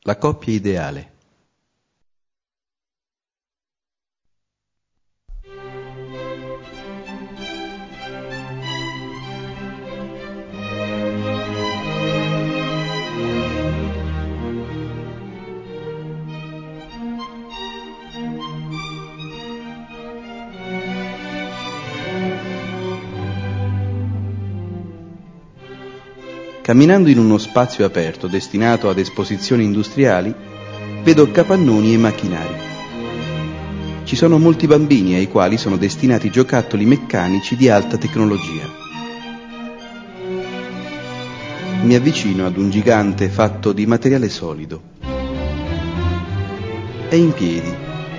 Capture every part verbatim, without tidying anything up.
La coppia ideale. Camminando in uno spazio aperto destinato ad esposizioni industriali, vedo capannoni e macchinari. Ci sono molti bambini ai quali sono destinati giocattoli meccanici di alta tecnologia. Mi avvicino ad un gigante fatto di materiale solido. È in piedi.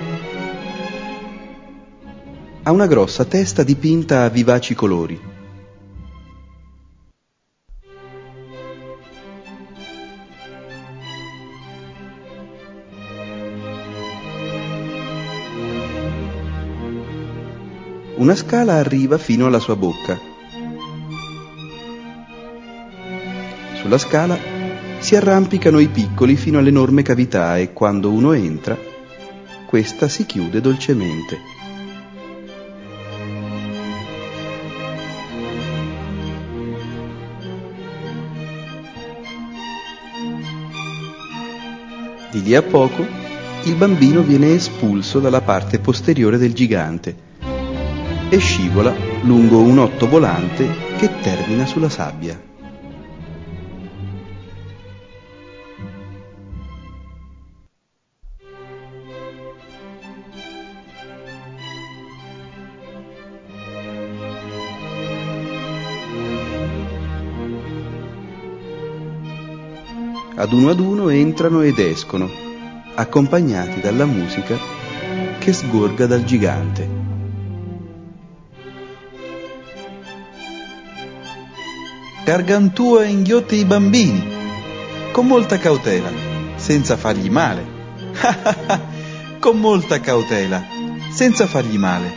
Ha una grossa testa dipinta a vivaci colori. Una scala arriva fino alla sua bocca. Sulla scala si arrampicano i piccoli fino all'enorme cavità e quando uno entra, questa si chiude dolcemente. Di lì a poco, il bambino viene espulso dalla parte posteriore del gigante e scivola lungo un otto volante che termina sulla sabbia. Ad uno ad uno entrano ed escono, accompagnati dalla musica che sgorga dal gigante. Gargantua inghiotte i bambini, con molta cautela, senza fargli male. Con molta cautela, senza fargli male.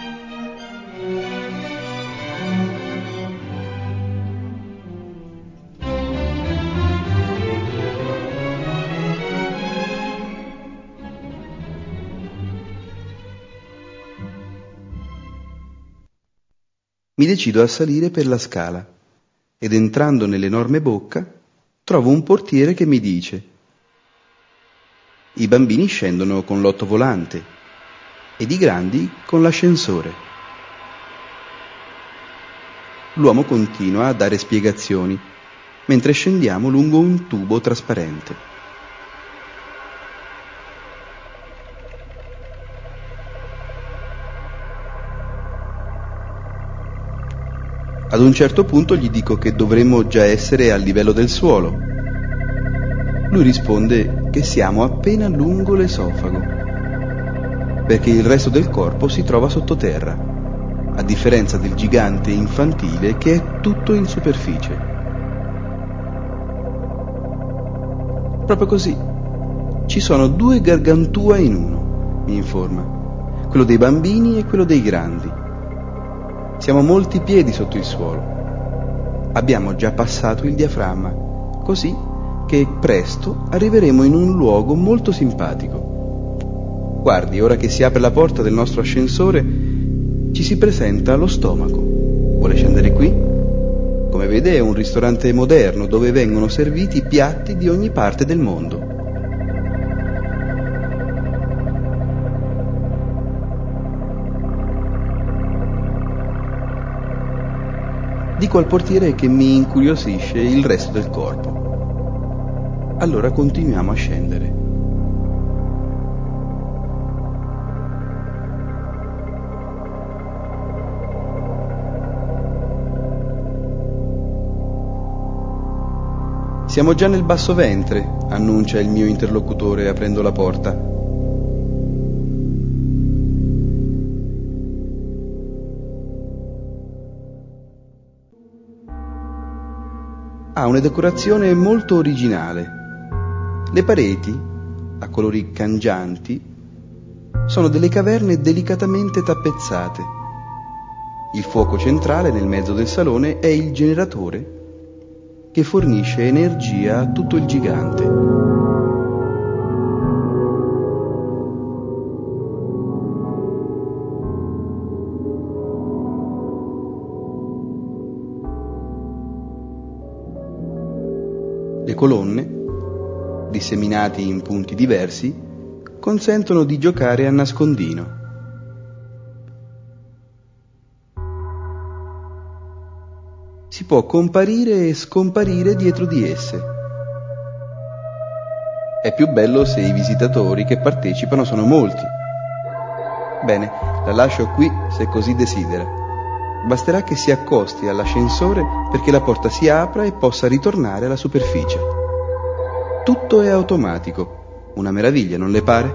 Mi decido a salire per la scala. Ed entrando nell'enorme bocca, trovo un portiere che mi dice: i bambini scendono con l'ottovolante ed i grandi con l'ascensore. L'uomo continua a dare spiegazioni, mentre scendiamo lungo un tubo trasparente. Ad un certo punto gli dico che dovremmo già essere al livello del suolo. Lui risponde che siamo appena lungo l'esofago, perché il resto del corpo si trova sottoterra, a differenza del gigante infantile che è tutto in superficie. Proprio così. Ci sono due Gargantua in uno, mi informa, quello dei bambini e quello dei grandi. Siamo molti piedi sotto il suolo. Abbiamo già passato il diaframma, così che presto arriveremo in un luogo molto simpatico. Guardi, ora che si apre la porta del nostro ascensore, ci si presenta lo stomaco. Vuole scendere qui? Come vede è un ristorante moderno dove vengono serviti piatti di ogni parte del mondo. Dico al portiere che mi incuriosisce il resto del corpo. Allora continuiamo a scendere. Siamo già nel basso ventre, annuncia il mio interlocutore aprendo la porta. Ha una decorazione molto originale. Le pareti, a colori cangianti, sono delle caverne delicatamente tappezzate. Il fuoco centrale nel mezzo del salone è il generatore che fornisce energia a tutto il gigante. Le colonne, disseminati in punti diversi, consentono di giocare a nascondino. Si può comparire e scomparire dietro di esse. È più bello se i visitatori che partecipano sono molti. Bene, la lascio qui se così desidera. Basterà che si accosti all'ascensore perché la porta si apra e possa ritornare alla superficie. Tutto è automatico. Una meraviglia, non le pare?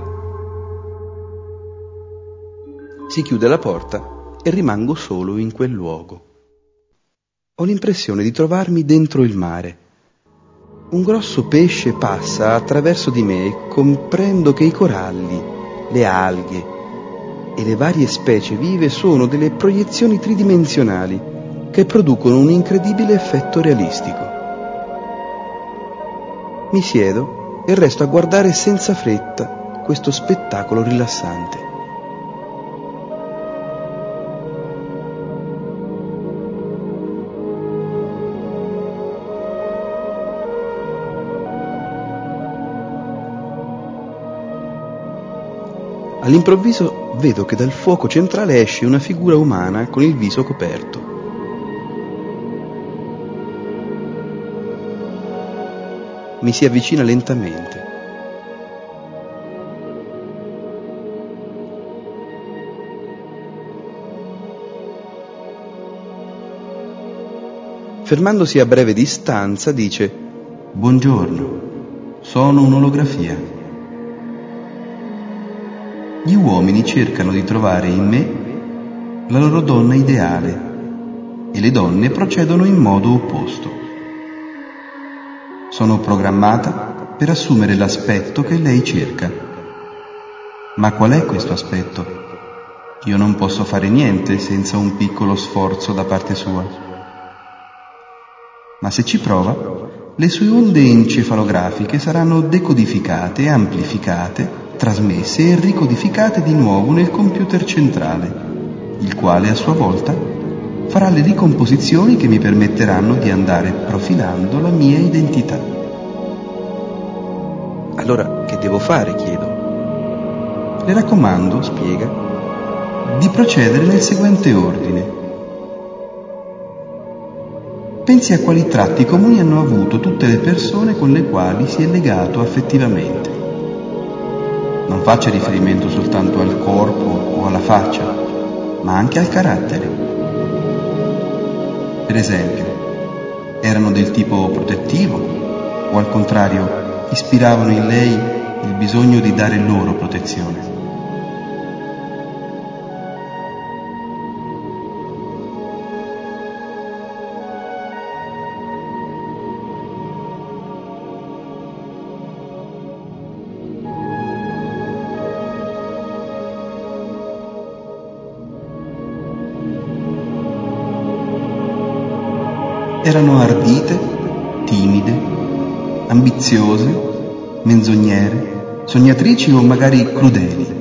Si chiude la porta e rimango solo in quel luogo. Ho l'impressione di trovarmi dentro il mare. Un grosso pesce passa attraverso di me e comprendo che i coralli, le alghe e le varie specie vive sono delle proiezioni tridimensionali che producono un incredibile effetto realistico. Mi siedo e resto a guardare senza fretta questo spettacolo rilassante. All'improvviso vedo che dal fuoco centrale esce una figura umana con il viso coperto. Mi si avvicina lentamente. Fermandosi a breve distanza dice: «Buongiorno, sono un'olografia». Gli uomini cercano di trovare in me la loro donna ideale e le donne procedono in modo opposto. Sono programmata per assumere l'aspetto che lei cerca. Ma qual è questo aspetto? Io non posso fare niente senza un piccolo sforzo da parte sua. Ma se ci prova, le sue onde encefalografiche saranno decodificate e amplificate, trasmesse e ricodificate di nuovo nel computer centrale, il quale a sua volta farà le ricomposizioni che mi permetteranno di andare profilando la mia identità. Allora, che devo fare? Chiedo. Le raccomando, spiega, di procedere nel seguente ordine. Pensi a quali tratti comuni hanno avuto tutte le persone con le quali si è legato affettivamente. Non faccia riferimento soltanto al corpo o alla faccia, ma anche al carattere. Per esempio, erano del tipo protettivo o al contrario ispiravano in lei il bisogno di dare loro protezione. Erano ardite, timide, ambiziose, menzognere, sognatrici o magari crudeli.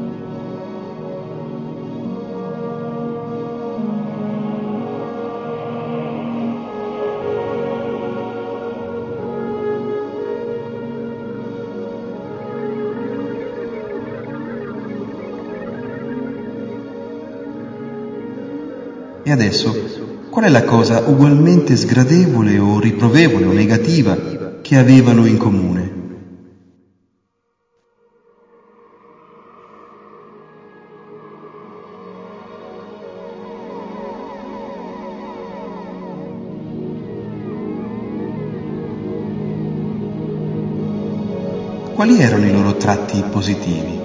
E adesso, qual è la cosa ugualmente sgradevole o riprovevole o negativa che avevano in comune? Quali erano i loro tratti positivi?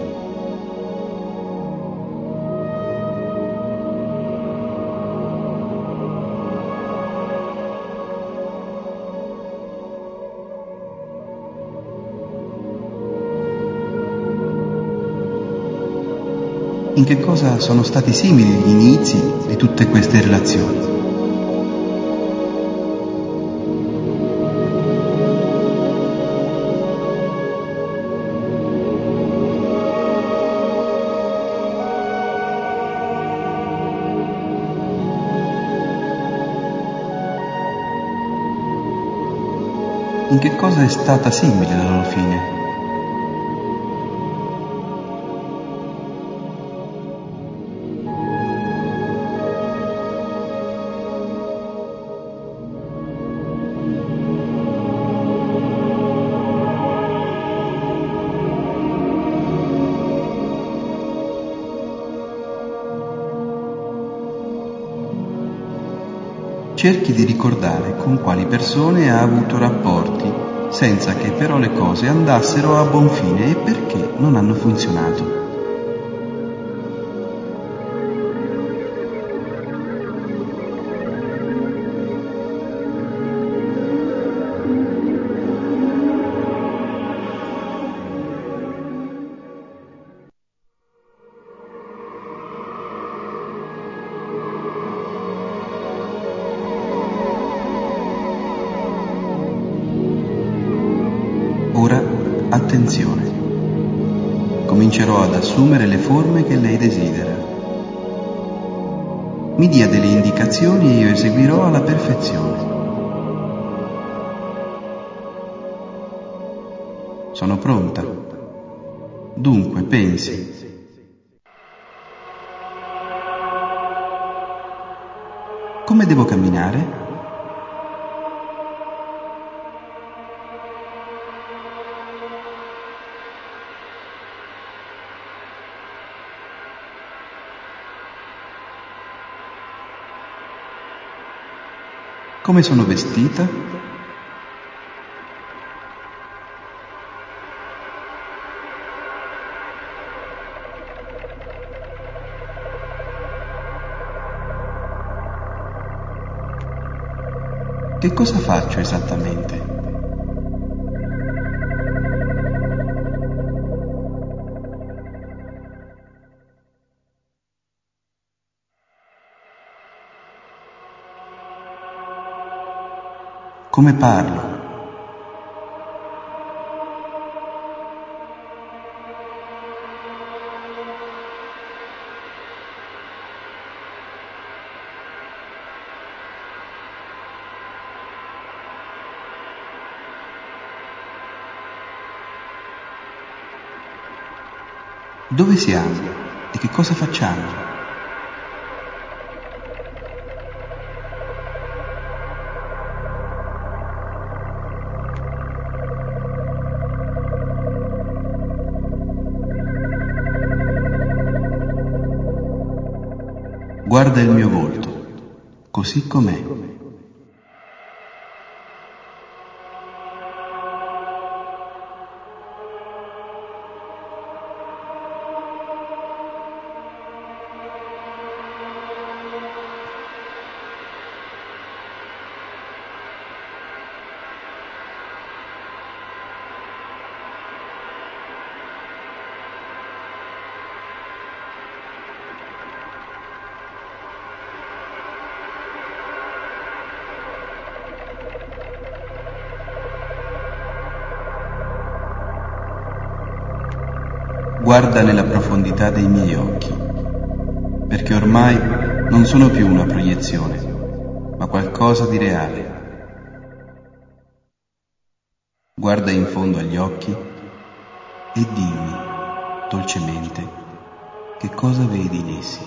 In che cosa sono stati simili gli inizi di tutte queste relazioni? in che cosa è stata simile la loro fine? Cerchi di ricordare con quali persone ha avuto rapporti, senza che però le cose andassero a buon fine e perché non hanno funzionato. Ora, attenzione. Comincerò ad assumere le forme che lei desidera. Mi dia delle indicazioni e io eseguirò alla perfezione. Sono pronta. Dunque, pensi. Come devo camminare? Come sono vestita? Che cosa faccio esattamente? Come parlo? Dove siamo e che cosa facciamo? Guarda il mio volto, così com'è. Guarda nella profondità dei miei occhi, perché ormai non sono più una proiezione, ma qualcosa di reale. Guarda in fondo agli occhi e dimmi, dolcemente, che cosa vedi in essi.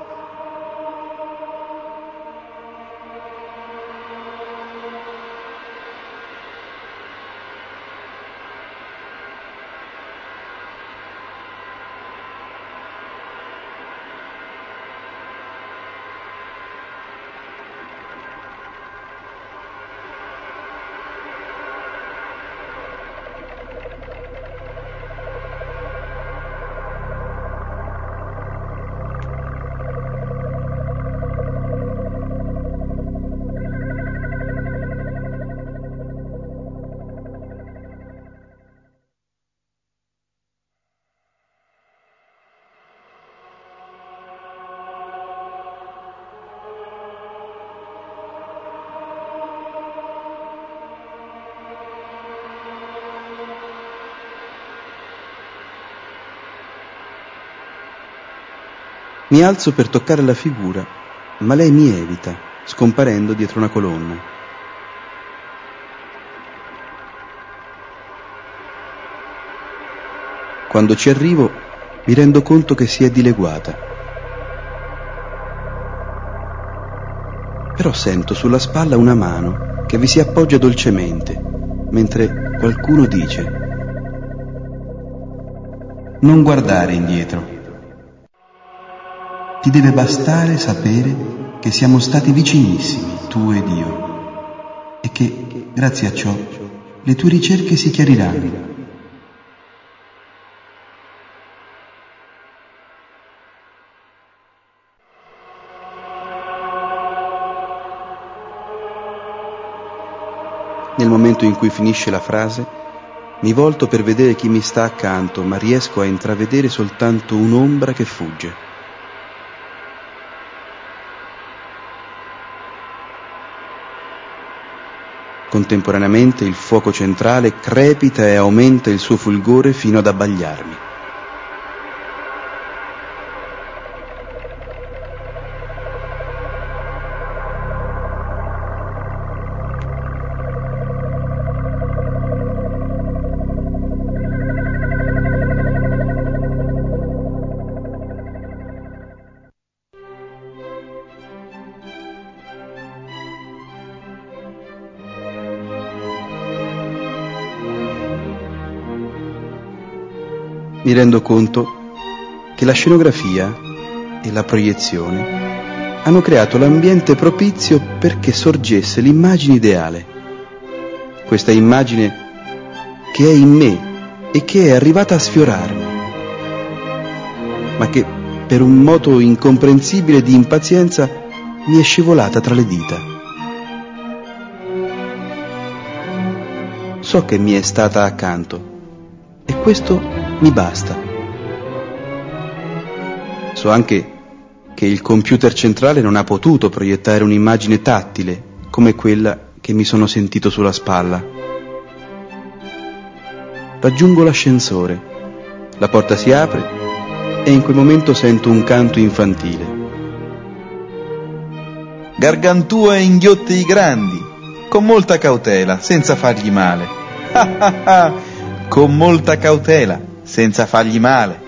Mi alzo per toccare la figura, ma lei mi evita, scomparendo dietro una colonna. Quando ci arrivo mi rendo conto che si è dileguata. Però sento sulla spalla una mano che vi si appoggia dolcemente, mentre qualcuno dice: non guardare indietro. Ti deve bastare sapere che siamo stati vicinissimi, tu ed io, e che, grazie a ciò, le tue ricerche si chiariranno. Nel momento in cui finisce la frase, mi volto per vedere chi mi sta accanto, ma riesco a intravedere soltanto un'ombra che fugge. Contemporaneamente il fuoco centrale crepita e aumenta il suo fulgore fino ad abbagliarmi. Mi rendo conto che la scenografia e la proiezione hanno creato l'ambiente propizio perché sorgesse l'immagine ideale. Questa immagine che è in me e che è arrivata a sfiorarmi, ma che per un moto incomprensibile di impazienza mi è scivolata tra le dita. So che mi è stata accanto e questo mi basta. So anche che il computer centrale non ha potuto proiettare un'immagine tattile come quella che mi sono sentito sulla spalla. Raggiungo l'ascensore, la porta si apre e in quel momento sento un canto infantile. Gargantua e inghiotte i grandi, con molta cautela, senza fargli male. Con molta cautela, senza fargli male.